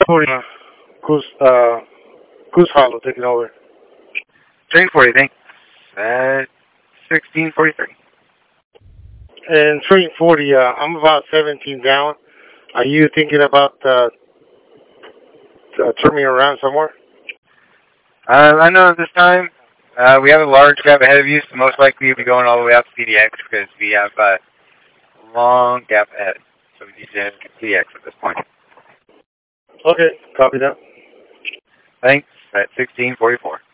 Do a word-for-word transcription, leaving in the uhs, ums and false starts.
forty, uh, Goose, uh, Goose Hollow taking over. Train forty, thanks. At sixteen forty-three. And train forty, uh, I'm about seventeen down. Are you thinking about uh, uh, turning around somewhere? Uh, I know at this time uh, we have a large gap ahead of you, so most likely you'll be going all the way out to C D X because we have uh, a long gap ahead. So we need to get C D X at this point. Okay, copy that. Thanks. At sixteen forty-four.